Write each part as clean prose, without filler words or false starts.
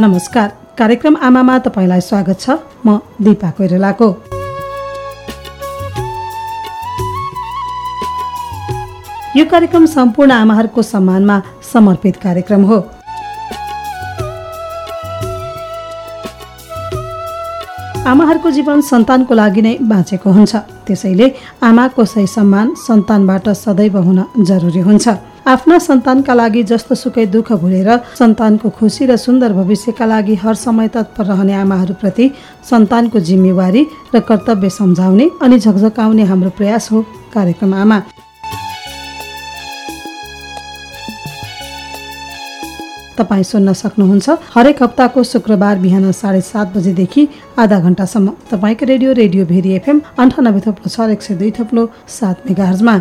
नमस्कार, कार्यक्रम आमामा तपाईलाई स्वागत छ। म दिपा कोइरालाको। यो कार्यक्रम सम्पूर्ण आमाहरूको सम्मानमा समर्पित कार्यक्रम हो। आमाहरूको जीवन सन्तानको लागि नै बाँचेको हुन्छ, त्यसैले आमाको सही सम्मान सन्तानबाट सदैव हुन जरुरी हुन्छ। आफ्ना सन्तानका लागि जस्तो सुकै दुःख भुलेर सन्तानको खुसी र सुन्दर भविष्यका लागि हर समय तत्पर रहने आमाहरूप्रति सन्तानको जिम्मेवारी र कर्तव्य सम्झाउने अनि झकझकाउने हाम्रो प्रयास हो कार्यक्रम आमा। तपाईँ सुन्न सक्नुहुन्छ हरेक हप्ताको शुक्रबार बिहान 7:30 बजेदेखि आधा घण्टासम्म तपाईँको रेडियो भेरी FM 98.6 102.7 मेगाहर्जमा।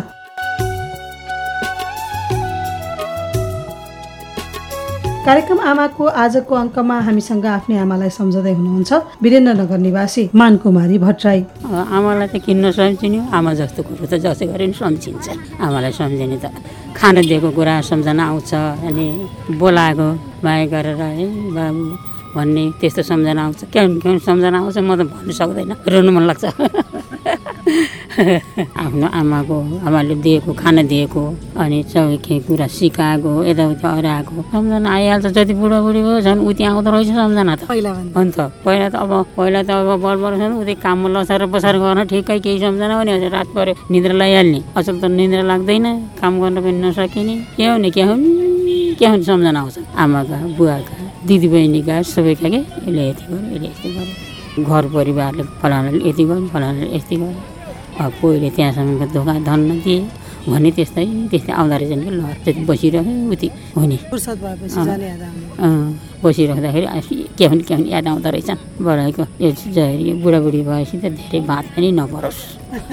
कार्यक्रम आमाको आजको अङ्कमा हामीसँग आफ्नै आमालाई सम्झँदै हुनुहुन्छ वीरेन्द्रनगर निवासी मानकुमारी भट्टराई। आमालाई त किन्न सम्झिने, आमा जस्तो कुरो त जसै गरे पनि सम्झिन्छ। आमालाई सम्झिने त खाना दिएको कुरा सम्झना आउँछ, अनि बोलाएको माया गरेर है बाबु भन्ने त्यस्तो सम्झना आउँछ। के सम्झना आउँछ म त भन्नु सक्दैन, रुनु मन लाग्छ। आफ्नो आमाले दिएको खाना दिएको अनि सबै कुरा सिकाएको यताउता हराएको सम्झना आइहाल्छ। जति बुढाबुढी भयो झन् उति आउँदो रहेछ सम्झना त। अन्त पहिला त अब बलबर छन् उति काममा लसार बसार गर्न ठिकै केही सम्झना पनि रात पऱ्यो निद्रा लगाइहाल्ने। अचल त निद्रा लाग्दैन, काम गर्न पनि नसकिने, के हुने सम्झना आउँछ। आमाका बुवाका दिदीबहिनीका सबैका के यसले यति गर्यो यसले यस्तो गर्यो, घर परिवारले फलानाले यति गर्यो फलानाले यति गर्यो, पहिले त्यहाँसम्मको धोका धन्न दिए भने त्यस्तै आउँदो रहेछ नि। ल त्यति बसिरह्यो उति हुने, बसिराख्दाखेरि के हुने याद आउँदो रहेछन्। बढाएको यो बुढाबुढी भएपछि त धेरै बात पनि नपरोस्।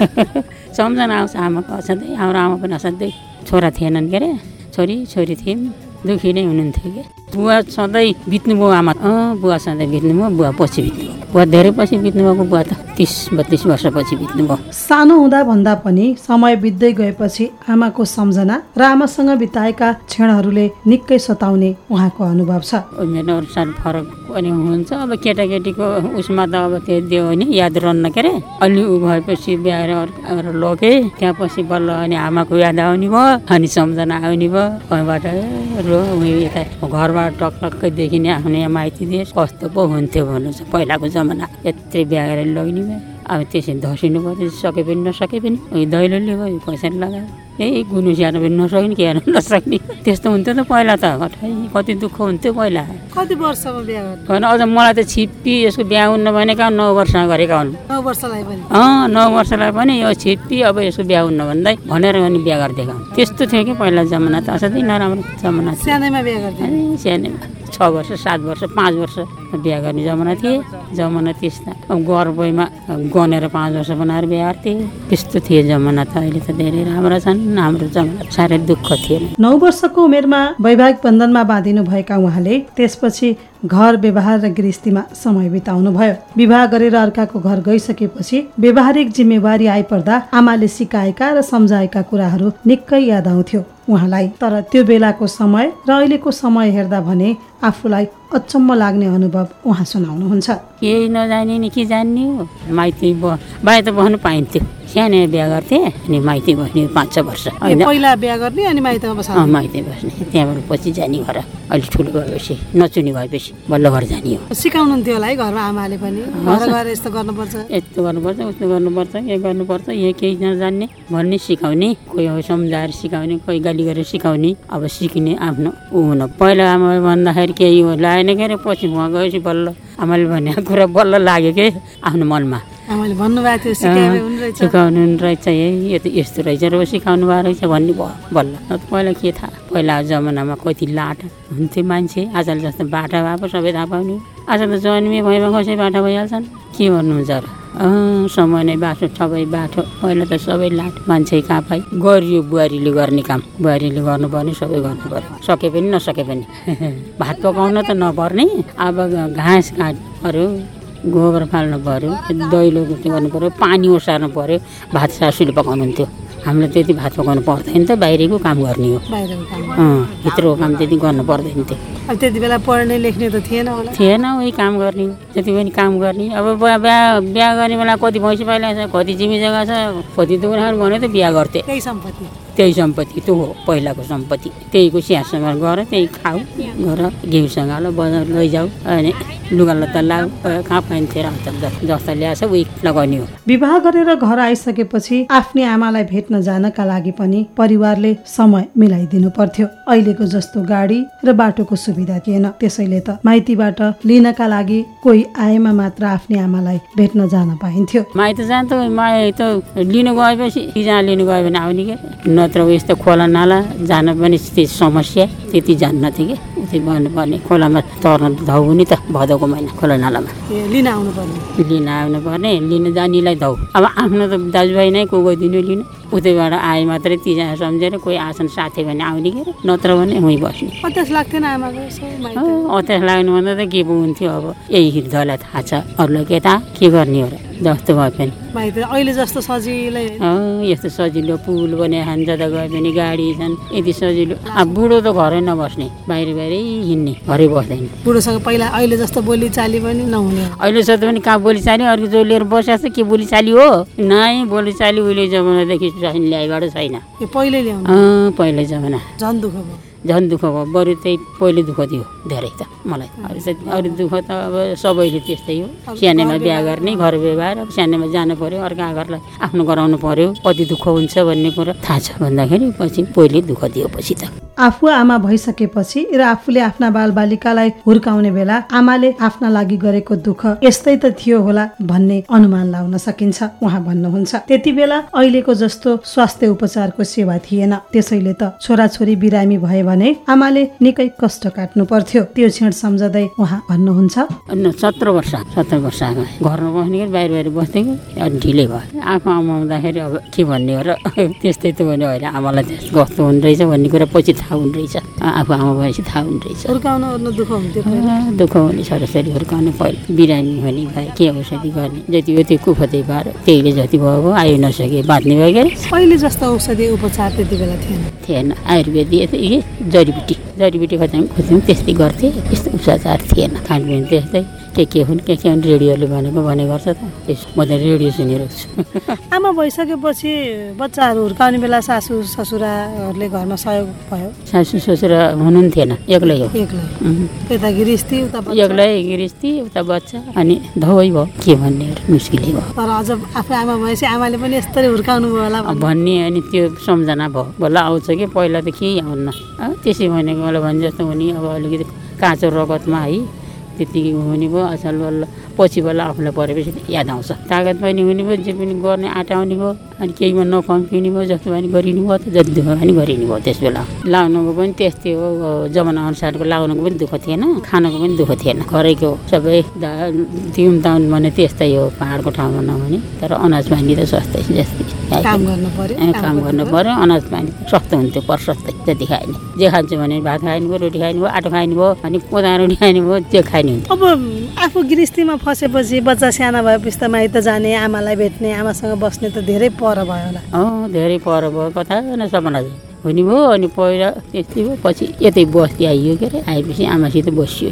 सम्झना आउँछ आमाको। असाध्यै हाम्रो आमा पनि असाध्यै छोरा थिएनन् के अरे, छोरी थियौँ, दुखी नै हुनुहुन्थ्यो कि। बुवा सधैँ बित्नुभयो आमा, बुवा सधैँ बित्नुभयो, बुवा पछि बित्नुभयो, बुवा धेरै पछि बित्नुभएको, बुवा त 30-32 वर्षपछि बित्नुभयो। सानो हुँदा भन्दा पनि समय बित्दै गएपछि आमाको सम्झना र आमासँग बिताएका क्षणहरूले निकै सताउने उहाँको अनुभव छ। उमेर अनुसार फरक पनि हुन्छ। अब केटाकेटीको उसमा त अब त्यो दियो भने याद रहन्न के अरे। अलि ऊ भएपछि बिहाएर लगे त्यहाँ पछि बल्ल अनि आमाको याद आउने भयो, अनि सम्झना आउने भयो। उहाँबाट यता घरबाट टक्कै देखिने आफ्नो माइती देश कस्तो पो हुन्थ्यो भन्नु छ। पहिलाको जमाना यत्रै बिहा गरेर लग्ने भयो। अब त्यसरी धसिनु पर्यो, सके पनि नसके पनि दैलोले भयो, पैसा लगायो, यही गुनु स्याहार्न पनि नसक्ने, के हेर्नु नसक्ने, त्यस्तो हुन्थ्यो त पहिला त। कति दुःख हुन्थ्यो पहिला। कति वर्षमा बिहा गर्न अझ मलाई त छिप्पी यसको बिहा हुन्न भनेका 9 वर्षमा गरेका हुन्। 9 वर्षलाई पनि 9 वर्षलाई पनि यो छिप्पी अब यसको बिहा हुन्न भन्दै भनेर अनि बिहा गरिदिएका हुन्। त्यस्तो थियो कि पहिला जमाना त असाध्यै नराम्रो जमाना थियो। सानैमा बिहा गर्थे, सानैमा 6 वर्ष 7 वर्ष 5 वर्ष बिहा गर्ने जमाना थिए। जमाना त्यस्ता अब गर्भमा गनेर 5 वर्ष बनाएर बिहा गर्थे, त्यस्तो थिए जमाना त। अहिले त धेरै राम्रो छन्। हाम्रो जमाना साह्रै दुःख थिएन। 9 वर्षको उमेरमा वैवाहिक बन्धनमा बाँधिनु भएका उहाँले त्यसपछि घर व्यवहार र गृहस्थीमा समय बिताउनु भयो। विवाह गरेर अर्काको घर गइसकेपछि व्यवहारिक जिम्मेवारी आइपर्दा आमाले सिकाएका र सम्झाएका कुराहरू निकै याद आउँथ्यो उहाँलाई। तर त्यो बेलाको समय र अहिलेको समय हेर्दा भने आफूलाई अचम्म लाग्ने अनुभव उहाँ सुनाउनुहुन्छ। केही नजाने नि के जान्ने हो। माइती बाहिर त बस्नु पाइन्थ्यो। सानो बिहा गर्थे अनि माइती बस्ने 5-6 वर्ष। पहिला बिहा गर्ने अनि माइतीमा बस्ने, माइती बस्ने, त्यहाँबाट पछि जाने घर। अलि ठुलो भएपछि नचुनी भएपछि बल्ल घर जाने हो। सिकाउनुहुन्थ्यो होला है घरमा आमाले पनि, घर यस्तो गर्नुपर्छ, यस्तो गर्नुपर्छ, उस्तो गर्नुपर्छ, के गर्नुपर्छ, यो केही नजान्ने भन्ने सिकाउने, कोही सम्झाएर सिकाउने, कोही गाली गरेर सिकाउने। अब सिक्ने आफ्नो ऊ हुन। पहिला आमाले भन्दाखेरि केही हो लागेन के अरे, पछि उहाँ गएपछि बल्ल आमाले भनेको कुरा बल्ल लाग्यो के आफ्नो मनमा। आमाले भन्नुभएको थियो सिकाउनु रहेछ, यो त यस्तो रहेछ र सिकाउनु भएको रहेछ भन्ने भयो बल्ल। पहिला के थाहा, पहिला जमानामा कति लाट हुन्थ्यो मान्छे। आजकल जस्तो बाटा भए सबै थाहा पाउने। आज त जन्मे भएमा कसै बाटा भइहाल्छन्, के भन्नुहुन्छ र। समय नै बाटो सबै बाटो। पहिला त सबै लाट मान्छे कहाँ पाइ गरियो। बुहारीले गर्ने काम बुहारीले गर्नुपर्ने, सबै गर्नु पर्यो, सके पनि नसके पनि। भात पकाउन त नपर्ने, अब घाँस काट्नु पर्यो, गोबर फाल्नु पर्यो, दैलो गर्नु पर्यो, पानी ओसार्नु पर्यो। भात सासूले पकाउनुहुन्थ्यो, हामीले त्यति भात पकाउनु पर्दैन त, बाहिरको काम गर्ने हो। भित्रको काम त्यति गर्नु पर्दैन थियो। अब त्यति बेला पढ्ने लेख्ने त थिएन होला? थिएन, उही काम गर्ने, जति पनि काम गर्ने। अब बिहा गर्ने बेला कति भैँसी पाइला छ, कति जमी जग्गा छ, कति दोकानहरू भन्यो त बिहा गर्थे। त्यही सम्पत्ति त्यो हो पहिलाको सम्पत्ति। त्यहीको स्याहारसँग गर, त्यही खाऊ, गर घिउसँग ल बजार लैजाऊ, अनि लुगा लत्ता लाऊ, कहाँ पाइन्थेर जस्ता ल्याएछ उही लगाउने हो। विवाह गरेर घर आइसकेपछि आफ्नै आमालाई भेट्न जानका लागि पनि परिवारले समय मिलाइदिनु पर्थ्यो। अहिलेको जस्तो गाडी र बाटोको सुविधा थिएन, त्यसैले त माइतीबाट लिनका लागि कोही आएमा मात्र आफ्नै आमालाई भेट्न जान पाइन्थ्यो। माइत जान्छ, माइत लिनु गएपछि जहाँ लिनु गयो भने आउने के, नत्र यस्तो खोला नाला जान पनि समस्या, त्यति जान्नथे कि उतै भन्नुपर्ने। खोलामा तर्न धाउ नि त भदौको महिना खोला नालामा लिन आउनु पर्ने, लिन जानेलाई धाउ। अब आफ्नो त दाजुभाइ नै को गइदिनु लिनु, उतैबाट आए मात्रै तिजना सम्झेर कोही आसन साथी भने आउने के, नत्र भने उहीँ बस्ने। अत्यास लाग्थेन आमाको? अत्यास लाग्नु भन्दा त के पो हुन्थ्यो। अब यही हृदयलाई थाहा छ, अरूलाई के गर्ने हो र, जस्तो भए पनि। अहिले जस्तो सजिलो यस्तो सजिलो पुल बने खान जता गए पनि गाडी छन्, यति सजिलो। अब बुढो त घरै नबस्ने, बाहिरै हिँड्ने, घरै बस्दैन। बुढोसँग पहिला अहिले जस्तो बोलीचाली पनि नहुने। अहिले जस्तो पनि कहाँ बोलीचाली, अर्को जो लिएर बसेको छ के बोलीचाली हो? नै बोलीचाली उहिले जमानादेखि ल्याइबाट छैन। पहिल्यै जमाना झन् दुःख भयो। बरु त्यही पहिले दुःख दियो धेरै त मलाई। अरू दुःख त अब सबैले त्यस्तै हो। सानैमा बिहा गर्ने, घर व्यवहार, अब सानैमा जानु पर्यो, अर्का घरलाई आफ्नो गराउनु पर्यो, कति दुःख हुन्छ भन्ने कुरा थाहा छ भन्दाखेरि पछि पहिले दुःख दियो। पछि त आफू आमा भइसकेपछि र आफूले आफ्ना बालबालिकालाई हुर्काउने बेला आमाले आफ्ना लागि गरेको दुःख यस्तै त थियो होला भन्ने अनुमान लगाउन सकिन्छ उहाँ भन्नुहुन्छ। त्यति बेला अहिलेको जस्तो स्वास्थ्य उपचारको सेवा थिएन, त्यसैले त छोराछोरी बिरामी भए भने आमाले निकै कष्ट काट्नु पर्थ्यो। त्यो क्षण सम्झँदै उहाँ भन्नुहुन्छ, 17 वर्ष घरमा बस्ने, बाहिर बस्दै अनि ढिलै भयो। आफू आमा हुँदाखेरि अब के भन्ने हो र, त्यस्तै त भन्यो होइन। आमालाई कस्तो हुने रहेछ भन्ने कुरा पछि थाहा हुने रहेछ, आफू आमा भएपछि थाहा हुने रहेछ। दुःख हुने छोराछोरी हुर्काउने, पहिला बिरामी हुने भए के औषधि गर्ने, जति हो त्यो कुफतै पार, त्यहीले जति भयो आयो नसके बाँच्ने भयो के। पहिले जस्तो औषधि उपचार त्यति बेला थिएन। आयुर्वेदिक जडीबुटी खोज्यौँ त्यस्तै गर्थे, त्यस्तो उपचार थिएन। खानपिन त्यस्तै के हुन् रेडियोले भने गर्छ त, म त रेडियो सुनेर छु। आमा भइसकेपछि बच्चाहरू हुर्काउने बेला सासू ससुराहरूले घरमा सहयोग भयो? सासू ससुरा हुनुहुन्थेन, एक्लै हो। यता गिरिस्ती उता बच्चा, अनि धौै भयो, के भन्ने मुस्किलै भयो। तर अझ आफू आमा भएपछि आमाले पनि यस्तरी हुर्काउनु भयो होला भन्ने, अनि त्यो सम्झना भयो। बल्ल आउँछ कि पहिला त केही आउन्न, त्यसै भनेको मलाई भने जस्तो हुने। अब अलिकति काँचो रगतमा है त्यतिकै हुने भयो। असल बल्ल पछि बल्ल आफूलाई परेपछि याद आउँछ। तागत पनि हुने भयो, जे पनि गर्ने आँटा आउने भयो, अनि केहीमा नकम्पिने भयो, जस्तो पनि गरिने भयो, जति दुःख पनि गरिने भयो। त्यस बेला लाउनुको पनि त्यस्तै हो, जमाना अनुसारको लाउनुको पनि दुःख थिएन, खानुको पनि दुःख थिएन। घरैको सबै दिउँ दाउन भने त्यस्तै हो, पाहाडको ठाउँमा नहुने। तर अनाज पानी त सस्तै, जस्तै काम गर्नु पर्यो। अनाज पानी सस्तो हुन्थ्यो, प्रशस्तै जति खाइने। जे खान्छ भने भात खाइने भयो, रोटी खाइने भयो, आटो खाइने भयो, अनि कोदा रोटी खाइने भयो, जे खाइने हुन्थ्यो। अब आफू गृहस्थीमा फसेपछि बच्चा सानो भएपछि त माइत जाने, आमालाई भेट्ने, आमासँग बस्ने त धेरै पर भयो होला? धेरै पर भयो, कथा सपना हुने भयो। अनि पहिला त्यस्तै भयो, पछि यतै बस्ती आइयो के अरे। आएपछि आमासित बसियो,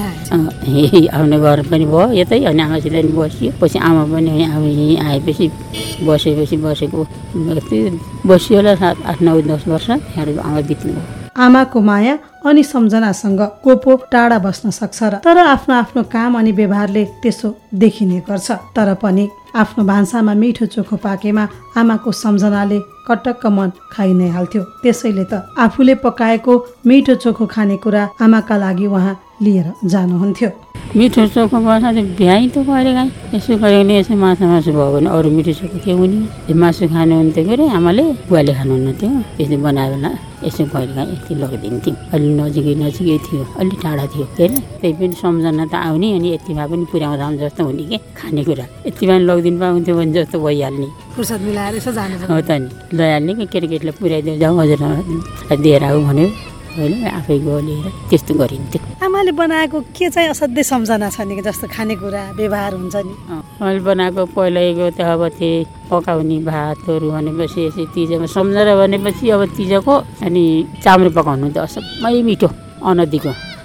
आउने घर पनि भयो यतै, अनि आमासित पनि बसियो। पछि आमा पनि यहीँ आएपछि बसेको बसियो होला 7, 8, 9, 10 वर्ष। त्यहाँबाट आमा बित्नु भयो। आमाको माया अनि सम्झनासँग को पो टाढा बस्न सक्छ र, तर आफ्नो काम अनि व्यवहारले त्यसो देखिने गर्छ। तर पनि आफ्नो भान्सामा मिठो चोखो पाकेमा आमाको सम्झनाले कटक्क मन खाइ नै हाल्थ्यो। त्यसैले त आफूले पकाएको मिठो चोखो खानेकुरा आमाका लागि उहाँ लिएर जानुहुन्थ्यो। मिठो चोखो बस्दा भ्याइ त कहिले काहीँ यसो कहिले यसो मासु भयो भने अरू मिठो चोखो के हुने। मासु खानुहुन्थ्यो के अरे आमाले, बुवाले खानुहुन्न थियो। त्यसले बनायो भने यसो कहिले काहीँ यति लगिदिन्थ्यौँ। अलि नजिकै थियो, अलि टाढा थियो के अरे। त्यही पनि सम्झना त आउने, अनि यतिमा पनि पुर्याउँदा जस्तो हुने कि खानेकुरा। यतिमा पनि लगिदिनु पाउँथ्यो भने जस्तो भइहाल्ने, फुर्सद मिलाएर यसो जानु हो त नि, लैहाल्ने कि केटाकेटीलाई पुर्याइदियो, जाउँ हजुर दिएर आऊ भन्यो होइन, आफै गयो लिएर त्यस्तो गरिन्थ्यो। आमाले बनाएको के चाहिँ असाध्यै सम्झना छ नि, जस्तो खानेकुरा व्यवहार हुन्छ नि? मैले बनाएको पहिलाको त अब त्यो पकाउने भातहरू भनेपछि यसो तिजको सम्झना भनेपछि अब तिजको अनि चाम्रो पकाउनु त असाध्यै मिठो, अनदीको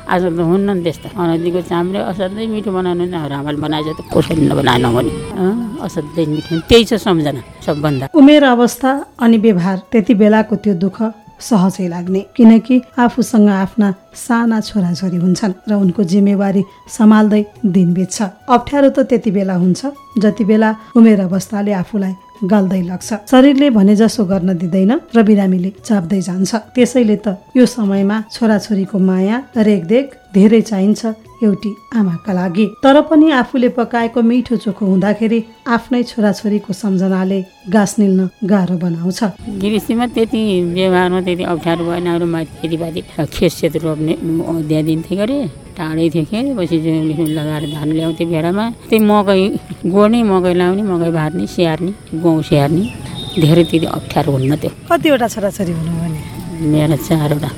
आज त हुन्न नि त्यस्तो अनदीको चाम्रे असाध्यै मिठो बनाउनु आमाले बनाएछ त कसैले नबनाएन भने असाध्यै मिठो त्यही छ सम्झना सबभन्दा। उमेर अवस्था अनि व्यवहार त्यति बेलाको त्यो दुःख सहजै लाग्ने, किनकि आफूसँग आफ्ना साना छोराछोरी हुन्छन् र उनको जिम्मेवारी सम्हाल्दै दिन बित्छ। अप्ठ्यारो त त्यति बेला हुन्छ जति बेला उमेर अवस्थाले आफूलाई गाल्दै लाग्छ, शरीरले भने जसो गर्न दिँदैन र बिरामीले चाप्दै जान्छ। त्यसैले त यो समयमा छोराछोरीको माया रेखदेख धेरै चाहिन्छ एउटी आमाका लागि। तर पनि आफूले पकाएको मिठो चोखो हुँदाखेरि आफ्नै छोराछोरीको सम्झनाले गाँस निल्न गाह्रो बनाउँछ। गृहस्थीमा त्यति व्यवहारमा त्यति अप्ठ्यारो भएन। खेतीपाती खेत रोप्ने दिन्थे गरे टाढै थियो खेत, पछि लगाएर धान ल्याउँथे भेडामा, त्यही मकै गोड्ने, मकै लाउने, मकै भार्ने, स्याहार्ने, गहुँ स्याहार्ने, धेरै त्यति अप्ठ्यारो हुन्न त्यो। कतिवटा छोराछोरी हुनु भने? मेरो 4वटा।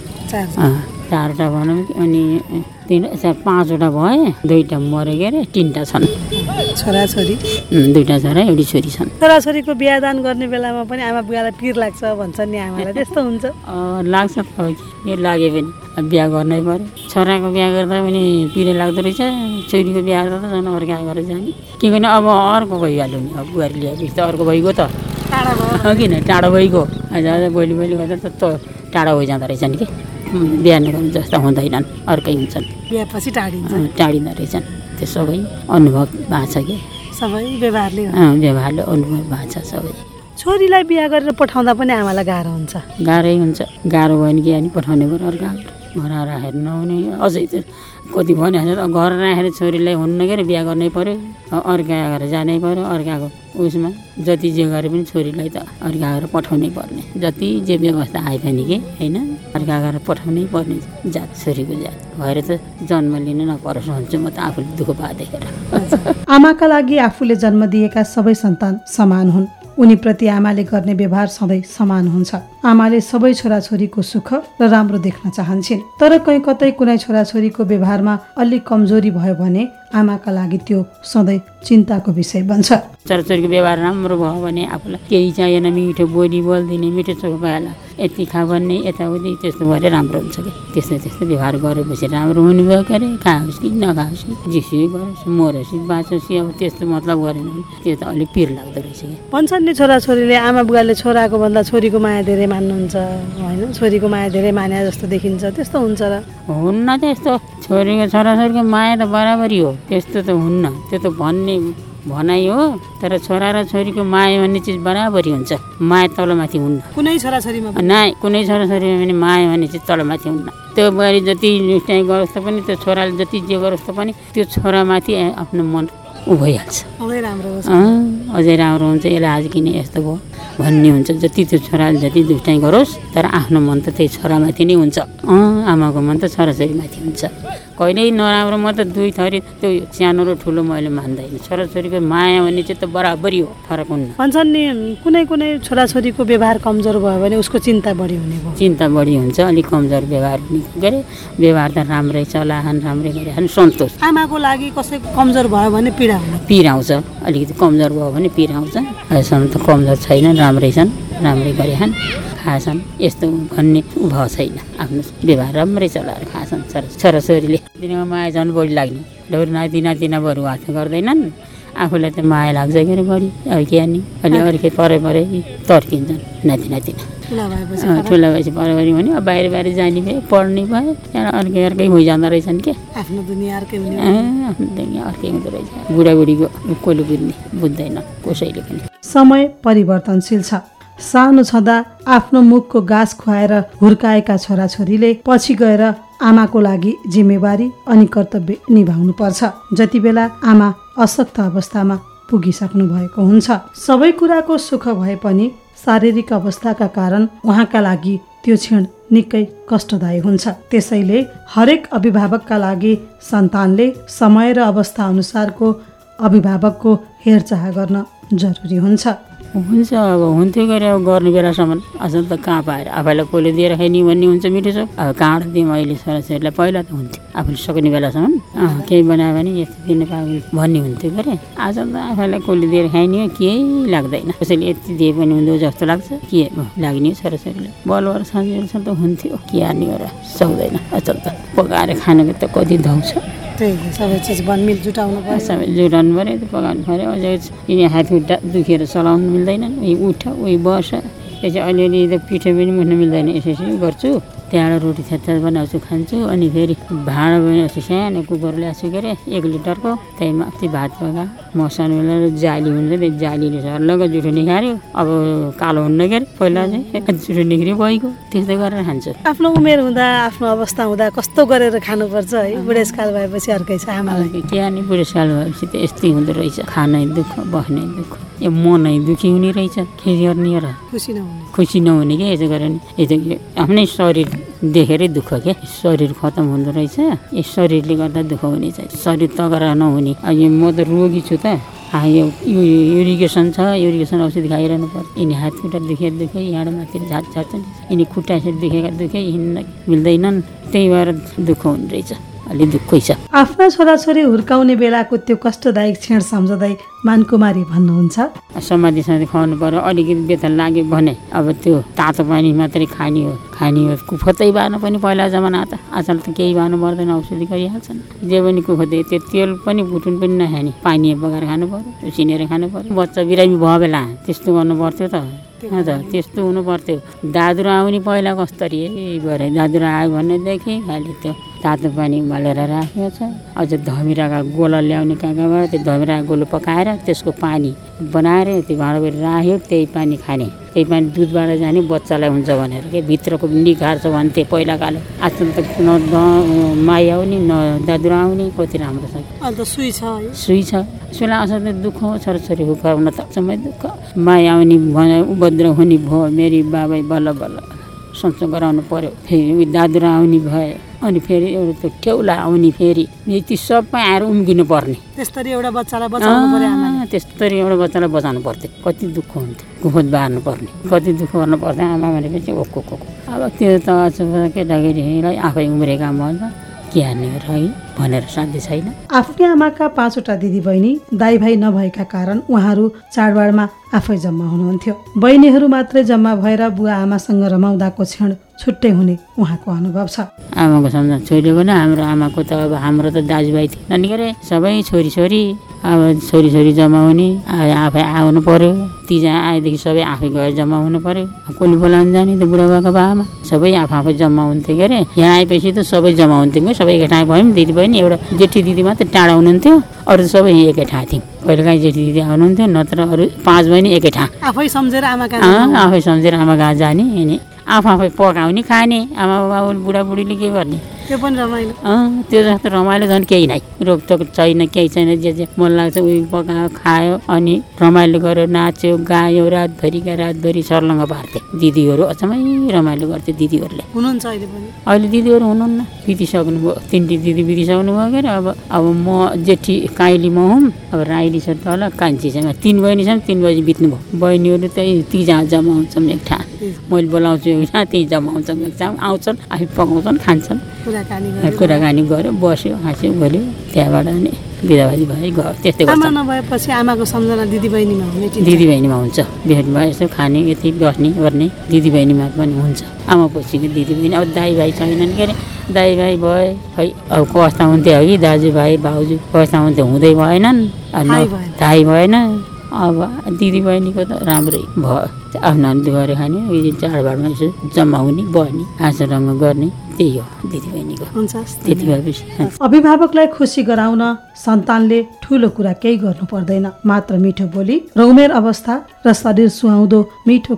4वटा भनौँ अनि 5वटा भए, 2टा मरे के अरे 3टा छन् छोराछोरी। 2टा छोरा एउटी छोरी छन्। छोराछोरीको बिहादान गर्ने बेलामा पनि आमा बुवालाई पिर लाग्छ भन्छन् नि, आमालाई त्यस्तो हुन्छ? लाग्छ के लागे पनि बिहा गर्नै पर्यो। छोराको बिहा गर्दा पनि पिरे लाग्दो रहेछ, छोरीको बिहा गर्दा त झन् अर्का गरेर जाने। के गर्ने अब अर्को भइहाल्यो नि, अब बुहारी ल्याएपछि त अर्को भइगयो त, किन टाढो भइगयो। आज भोलि गर्दा त टाढो भइजाँदो रहेछन् कि बिहा नगर्नु जस्ता हुँदैनन्, अर्कै हुन्छन्, बिहापछि टाढिँदो रहेछन्। त्यो सबै अनुभव भएको छ कि सबै व्यवहारले अनुभव भएको छ सबै। छोरीलाई बिहा गरेर पठाउँदा पनि आमालाई गाह्रो हुन्छ? गाह्रै हुन्छ, गाह्रो भयो भने के अनि पठाउने पर्यो अर्का घर राखेर नहुने। अझै त कति भने घर राखेर छोरीलाई हुन्न के अरे बिहा गर्नै पर्यो, अर्का घर जानै पर्यो। अर्काको उसमा जति जे गरे पनि छोरीलाई त अर्का घर पठाउनै पर्ने, जति जे व्यवस्था आए पनि कि होइन, अर्का घर पठाउनै पर्ने जात, छोरीको जात भएर त जन्म लिन नपरोस् भन्छु म त आफूले दुःख पा देखेर। आमाका लागि आफूले जन्म दिएका सबै सन्तान समान हुन्, उनीप्रति आमाले गर्ने व्यवहार सधैँ समान हुन्छ। आमाले सबै छोराछोरीको सुख र राम्रो देख्न चाहन्छन्, तर कतै कुनै छोराछोरीको व्यवहारमा अलिक कमजोरी भयो भने आमाका लागि त्यो सधैँ चिन्ताको विषय बन्छ। छोराछोरीको व्यवहार राम्रो भयो भने आफूलाई केही चाहिएन, मिठो बोली बोलिदिने, मिठो चोखो भएला यति खा भन्ने, यताउति त्यस्तो भएर राम्रो हुन्छ कि। त्यस्तो व्यवहार गरेपछि राम्रो हुनुभयो के अरे, खाओस् कि नखाओस् कि, जिसुकै गरोस्, मरोस् कि बाँचोस् कि, अब त्यस्तो मतलब गरेन भने त्यो त अलिक पिर लाग्दो रहेछ कि। भन्छन् नि छोराछोरीले आमा बुवाले छोराको भन्दा छोरीको माया धेरै मान्नुहुन्छ होइन, छोरीको माया धेरै माने जस्तो देखिन्छ, त्यस्तो हुन्छ र? हुन्न त्यस्तो, छोराछोरीको माया त बराबरी हो, त्यस्तो त हुन्न। त्यो त भन्ने भनाइ हो, तर छोरा र छोरीको माया भन्ने चिज बराबरी हुन्छ, माया तलमाथि हुन्न। कुनै छोराछोरीमा पनि माया भन्ने चिज तलमाथि हुन्न। त्यो बुहारी जति चाहिँ गरोस् त पनि, त्यो छोराले जति जे गरोस् त पनि त्यो छोरामाथि आफ्नो मन भइहाल्छ, अझै राम्रो हुन्छ। यसलाई आज किन यस्तो भयो भन्ने हुन्छ। जति त्यो छोराले जति दुष्टाइ गरोस्, तर आफ्नो मन त त्यही छोरामाथि नै हुन्छ। आमाको मन त छोराछोरीमाथि हुन्छ। कहिल्यै नराम्रो म त दुई थरी त्यो सानो र ठुलो मैले मान्दैन। छोराछोरीको माया भन्ने चाहिँ त बराबरी हो, फरक हुन्न। भन्छन् नि कुनै छोराछोरीको व्यवहार कमजोर भयो भने उसको चिन्ता बढी हुने भयो। चिन्ता बढी हुन्छ, अलिक कमजोर व्यवहार हुने के अरे, व्यवहार त राम्रै चलाहन, राम्रै गरेहन, सन्तोष। आमाको लागि कसै कमजोर भयो भने पीडा आउँछ, अलिकति कमजोर भयो भने पीडा आउँछ। अहिलेसम्म त कमजोर छैन, राम्रै छन्, राम्रै गरेछन्, खाछन्, यस्तो भन्ने भाव छैन। आफ्नो व्यवहार राम्रै चलाएर खाछन्। छोराछोरीले दिनमा माया झन् बढी लाग्ने, डोरी नातिना बरु हात गर्दैनन्, आफूलाई त माया लाग्छ के अरे बढी। अर्किहाल्ने, अलि अर्कै परे तर्किन्छन् नातिना। ठुला भएपछि परेपरि भने अब बाहिर जाने भए, पढ्ने भए, त्यहाँ अर्कै भइजाँदो रहेछन् के, आफ्नो दुनियाँ अर्कै हुँदो रहेछ। बुढाबुढीको कोलो बुझ्दैन कसैले पनि। समय परिवर्तनशील छ। सानो छँदा आफ्नो मुखको गाँस खुवाएर हुर्काएका छोराछोरीले पछि गएर आमाको लागि जिम्मेवारी अनि कर्तव्य निभाउनु पर्छ। जति बेला आमा अशक्त अवस्थामा पुगिसक्नु भएको हुन्छ। सबै कुराको सुख भए पनि शारीरिक अवस्थाका कारण उहाँका लागि त्यो क्षण निकै कष्टदायी हुन्छ। त्यसैले हरेक अभिभावकका लागि सन्तानले समय र अवस्था अनुसारको अभिभावकको हेरचाह गर्न जरुरी हुन्छ। हुन्छ अब हुन्थ्यो गरे अब गर्ने बेलासम्म अझ त कहाँ पाएर आफैलाई कसले दिएर खाइने भन्ने हुन्छ मिठो छ अब कहाँबाट दिउँ अहिले छोराछोरीलाई पहिला त हुन्थ्यो आफूले सक्ने बेलासम्म केही बनायो भने यस्तो दिनु पायो भन्ने हुन्थ्यो गरे आज त आफैलाई कसले दिएर खाइने हो केही लाग्दैन कसैले यति दिए पनि हुँदो जस्तो लाग्छ के लाग्ने छोराछोरीलाई बलुवार साँझ त हुन्थ्यो के हार्ने हो र सक्दैन अचल त पकाएर खानुको त कति धाउँछ सबै चिज बनमिल जुटाउनु पर्यो सबै जुटाउनु पऱ्यो त्यो पकाउनु पऱ्यो अझ यिनी हात खुट्टा दुखेर चलाउनु मिल्दैन उही उठ उही बस यसै अलिअलि त पिठो पनि मुख्नु मिल्दैन यसरी गर्छु त्यहाँबाट रोटी छ्याच्चा बनाउँछु खान्छु अनि फेरि भाँडा बनाउँछु सानो कुकर ल्याएको के अरे 1 लिटरको त्यही माथि भात पका मसानो मिलाएर जाली हुन्छ त्यो जालीले सर्लग जुठो निखार्यो अब कालो हुन्न के अरे पहिला चाहिँ जुठो निख्रियो गइको त्यस्तै गरेर खान्छु आफ्नो उमेर हुँदा आफ्नो अवस्था हुँदा कस्तो गरेर खानुपर्छ है बुढेसकाल भएपछि अर्कै छ आमालाई के हार्ने बुढेसकाल भएपछि त यस्तै हुँदो रहेछ खानै दुःख बस्नै दुःख यो मनै दुखी हुने रहेछ के गर्ने र खुसी नहुने के यसो गरेर यता आफ्नै शरीर देखेरै दुःख के शरीर खतम हुँदो रहेछ यो शरीरले गर्दा दुःख हुने चाहिँ शरीर तगरा नहुने अहिले म त रोगी छु त यो युरिगेसन छ युरिगेसन औषधि खाइरहनु पर्छ यिनी हात खुट्टा दुखे यहाँ माथि झाट झार्छन् यिनी खुट्टा दुखेका दुखे हिँड्न मिल्दैनन् त्यही भएर दुःख हुने रहेछ अलि दुःखै छ आफ्ना छोराछोरी हुर्काउने बेलाको त्यो कष्टदायक क्षण सम्झँदै मानकुमारी भन्नुहुन्छ समाधि खुवाउनु पर्यो अलिकति बेथन लाग्यो भने अब त्यो तातो पानी मात्रै खाने हो कुखतै बार्नु पनि पहिला जमाना त आजकल त केही बार्नु पर्दैन औषधि गरिहाल्छन् जे पनि कुखतै त्यो तेल पनि भुटुन पनि नखाने पानी पकाएर खानु पर्यो उसिनेर खानु पर्यो बच्चा बिरामी भयो बेला त्यस्तो गर्नु पर्थ्यो त त्यस्तो हुनु पर्थ्यो दादुरा आउने पहिला कस्तरी भरे दादुरा आयो भनेदेखि खालि त्यो तातो पानी उमालेर राखेको छ अझ धमिराका गोला ल्याउने कहाँबाट त्यो धमिराको गोलो पकाएर त्यसको पानी बनाएर त्यो भाँडोभरि राख्यो त्यही पानी खाने त्यही पानी दुधबाट जाने बच्चालाई हुन्छ भनेर के भित्रको निखार छ भन्थे पहिला काले आजकल त न माई आउने न दादुरा आउने कति राम्रो छ अन्त सुई छ सुला असर दुःख छोराछोरी हुर्काउन त समय दुःख माई आउने भने उपद्रो हुने भयो मेरी बाबै बल्ल बल्ल सन्चो गराउनु पर्यो फेरि दादुरा आउने भए अनि फेरि एउटा त्यो ठेउला आउने फेरि ती सबै आएर उम्किनु पर्ने त्यस्तरी एउटा बच्चालाई बचाउनु बचाउनु पर्थ्यो कति दुःख हुन्थ्यो कुखत बार्नु पर्ने कति दुःख गर्नु पर्थ्यो आमा भनेपछि ओको अब त्यो त केटाकेटीलाई आफै उम्रेका भन्छ के हान्ने हो र भनेर साध्य छैन आफ्नै आमाका 5वटा दिदीबहिनी दाइ भाइ नभएका कारण उहाँहरू चाडबाडमा आफै जम्मा हुनुहुन्थ्यो बहिनीहरू मात्रै जम्मा भएर बुवा आमासँग रमाउँदाको क्षण छुट्टै हुने उहाँको अनुभव छ आमाको सम्झना छोरीले पनि हाम्रो आमाको त अब हाम्रो त दाजुभाइ थिएन नि के अरे सबै छोरी अब छोरी जम्मा हुने आफै आउनु पर्यो ती जहाँ आएदेखि सबै आफै गएर जम्मा हुनु पर्यो कसले बोलाउनु जाने त बुढाबाको बाबामा सबै आफै जम्मा हुन्थ्यो के अरे यहाँ आएपछि त सबै जम्मा हुन्थ्यौँ सबै एकै ठाउँ भयौँ दिदीबहिनी एउटा जेठी दिदी मात्रै टाढा हुनुहुन्थ्यो अरू सबै एकै ठाउँ थियौँ कहिले काहीँ जेठी दिदी आउनुहुन्थ्यो नत्र अरू 5 बहिनी एकै ठाउँ आफै सम्झेर आमा कहाँ जाने अनि आफै पकाउने खाने आमा बाबु बुढाबुढीले के गर्ने त्यो पनि रमाइलो त्यो जस्तो रमाइलो झन् केही नै रोकटोक छैन केही छैन जे मन लाग्छ उयो पकायो खायो अनि रमाइलो गर्यो नाच्यो गायो रातभरि सर्लङ्ग पार्थे दिदीहरू अचम्मै रमाइलो गर्थे दिदीहरूले हुनुहुन्छ अहिले दिदीहरू हुनुहुन्न बितिसक्नु भयो 3 दिदी बितिसक्नु भयो के अब म जेठी काइली म हुँ अब राईली छ तल कान्छीसँग 3 बहिनी छन् 3 बजी बित्नु भयो बहिनीहरू त्यही ती जहाँ जम्मा हुन्छन् एक ठाउँ मैले बोलाउँछु एउटा त्यही जम्मा हुन्छन् एक ठाउँ आउँछन् आफै पकाउँछन् खान्छन् कुराकानी गर्यो बस्यो हाँस्यो बोल्यो त्यहाँबाट अनि बिदाबादी भए गयो त्यस्तै आमा नभएपछि आमाको सम्झना दिदीबहिनीमा हुन्छ भेट भए यसो खाने यति बस्ने गर्ने दिदीबहिनीमा पनि हुन्छ आमा पछिको दिदीबहिनी अब दाइ भाइ छैनन् के अरे दाइ भाइ भए खै अब कस्ता हुन्थ्यो कि दाजुभाइ भाउजू कस्ता हुन्थ्यो हुँदै भएनन् दाइ भएन अब दिदीबहिनीको त राम्रै भयो आफ्नो दुवारे खाने चाडबाडमा यसो जम्मा हुने बस्ने हाँसोरङ्ग गर्ने त्यही हो दिदीबहिनीको त्यति भएपछि अभिभावकलाई खुसी गराउन सन्तानले ठुलो कुरा केही गर्नु पर्दैन मात्र मिठो बोली र उमेर अवस्था र शरीर सुहाउँदो मिठो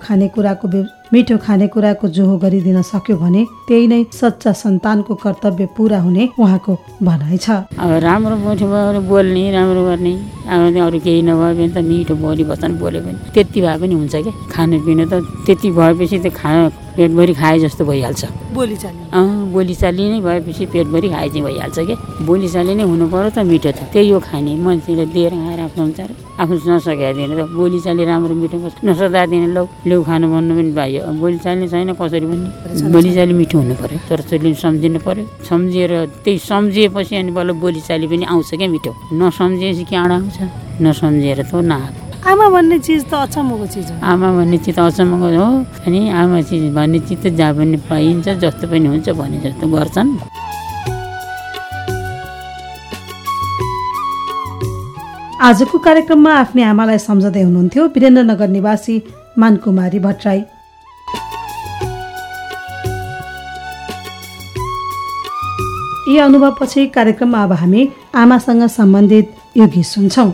खानेकुराको जोहो गरिदिन सक्यो भने त्यही नै सच्चा सन्तानको कर्तव्य पूरा हुने उहाँको भनाइ छ अब राम्रो मिठो भयो बोल्ने राम्रो गर्ने अरू केही नभए पनि त मिठो बोली वचन बोल्यो भने त्यति भए पनि हुन्छ क्या खानेपिना त त्यति भएपछि त पेटभरि खाए जस्तो भइहाल्छ बोलीचाली नै भएपछि पेटभरि खाए चाहिँ भइहाल्छ कि बोलीचाली नै हुनु पर्यो त मिठो त त्यही हो खाने मान्छेले दिएर आएर आफ्नो अनुसार आफू नसकेर दिने त बोलीचाली राम्रो मिठो नसक्दा दिने लेउ खानु भन्नु पनि भयो बोलीचाली छैन कसरी भन्ने बोलीचाली मिठो हुनु पर्यो छोराछोरीले सम्झिनु पर्यो सम्झिएर त्यही सम्झिएपछि अनि बल्ल बोलीचाली पनि आउँछ क्या मिठो नसम्झिएपछि क्याँडा आउँछ नसम्झिएर त नआएको आमा भन्ने चिज त अचम्मको चिज हो आमा भन्ने चिज त अचम्मको हो अनि आमा चिज भन्ने चिज त जहाँ पनि पाइन्छ जस्तो पनि हुन्छ भने जस्तो गर्छन् आजको कार्यक्रममा आफ्नै आमालाई सम्झँदै हुनुहुन्थ्यो वीरेन्द्रनगर निवासी मानकुमारी भट्टराई यी अनुभवपछि कार्यक्रममा अब हामी आमासँग सम्बन्धित यो गीत सुन्छौं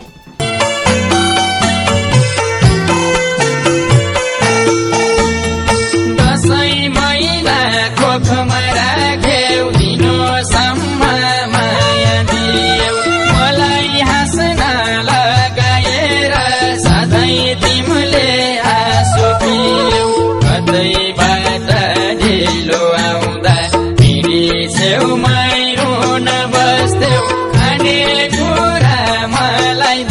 छेउमै रुन बस्थ्यौ खाने कुरा मलाई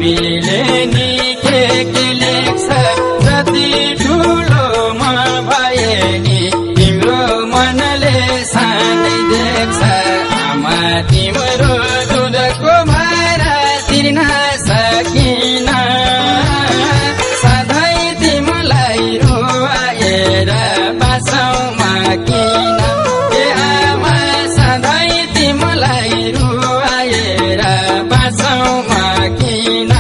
तिमीले नि के लेख्छ जति ठुलो म भए नि तिम्रो मनले सानै देख्छ आमा तिम्रो दुधको भारा तिर्न सकिन सधैँ तिमीलाई रुवाएर बाँचौमा किन ए आमा सधैँ तिमीलाई रुवाएर बाँचौमा किन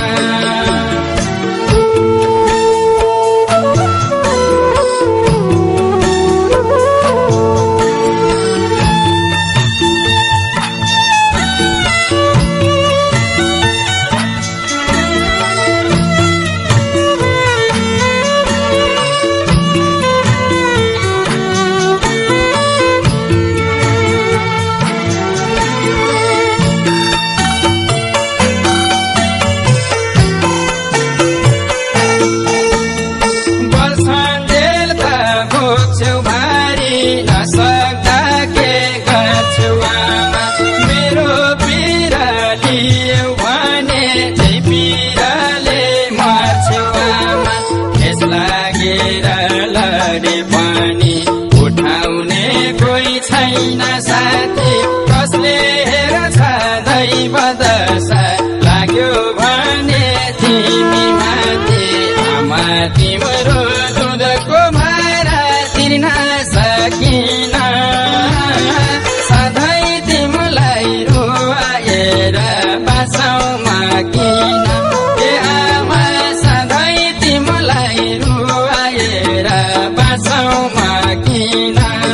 छैन साथी कसले हेर्छ दैवदशा लाग्यो भने तिमी माथि आमा तिम्रो दुधको भारा तिर्न सकिन सधैँ तिमीलाई रुवाएर बाँचौमा किन ए आमा सधैँ तिमीलाई रुवाएर बाँचौमा किन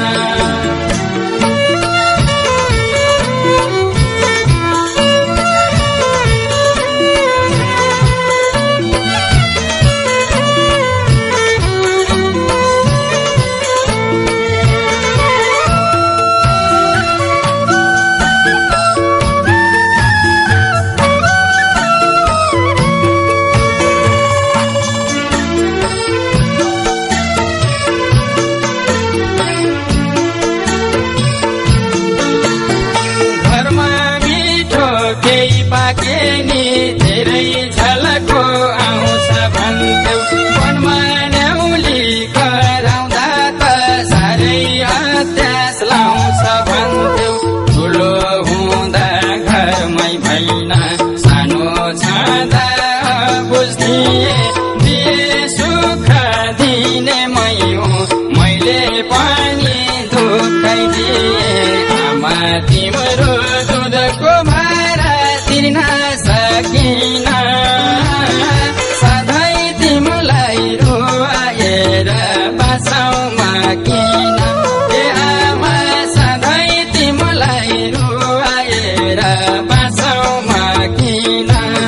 धेरै झलको आउँछ भन्थ्यौ वनमा न्याउली कराउँदा त साह्रै अत्यास लाउँछ भन्थ्यौ ठुलो हुँदा घरमै भइन सानो छँदा बुझ्दिए दिए सुख दिने मै हुँ मैले पनि दुःखै दिए आमा तिम्रो दुधको भारा तिर्न सकिन सधैँ तिमीलाई रुवाएर बाँचौमा किन ए आमा सधैँ तिमीलाई रुवाएर बाँचौमा किन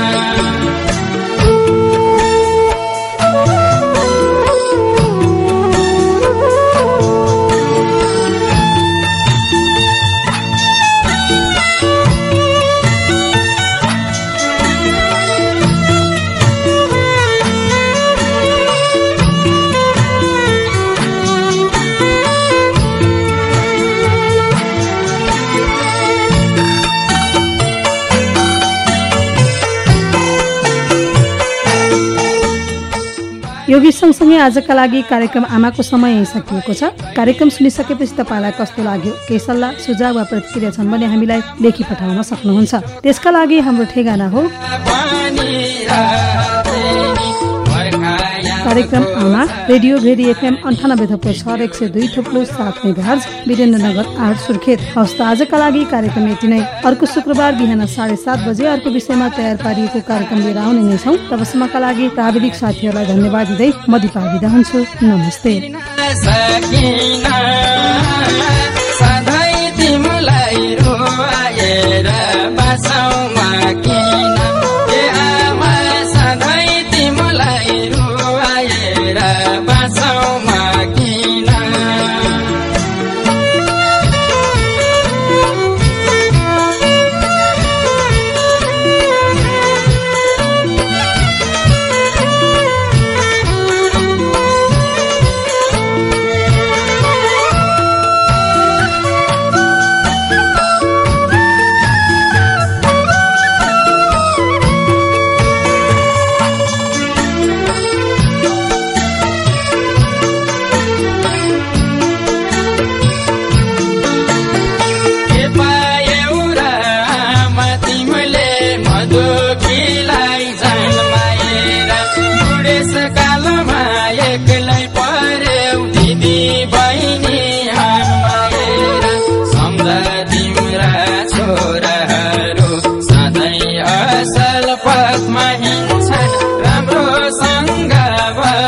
यो गीत सँगसँगै आजका लागि कार्यक्रम आमाको समय सकिएको छ। कार्यक्रम सुनिसकेपछि तपाईँलाई कस्तो लाग्यो, केही सल्लाह सुझाव वा प्रतिक्रिया छन् भने हामीलाई लेखी पठाउन सक्नुहुन्छ। त्यसका लागि हाम्रो ठेगाना हो कार्यक्रम आमा, radio Bheri FM 98.6 102.7 megahertz, Birendranagar 8 Surkhet. हवस् त आजका लागि कार्यक्रम यति नै। अर्को शुक्रबार बिहान 7:30 बजे अर्को विषयमा तयार पारिएको कार्यक्रम लिएर आउने नै छौँ। तबसम्मका लागि प्राविधिक साथीहरूलाई धन्यवाद दिँदै म दिपा बिदा हुन्छु। नमस्ते।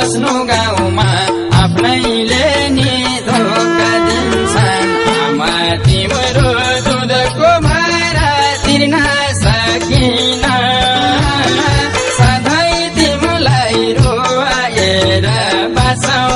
बस्नु गाउँमा आफ्नैले नि धोका दिन्छन् आमा तिम्रो दुधको भारा तिर्न सकिन सधैँ तिमीलाई रुवाएर बाँचौ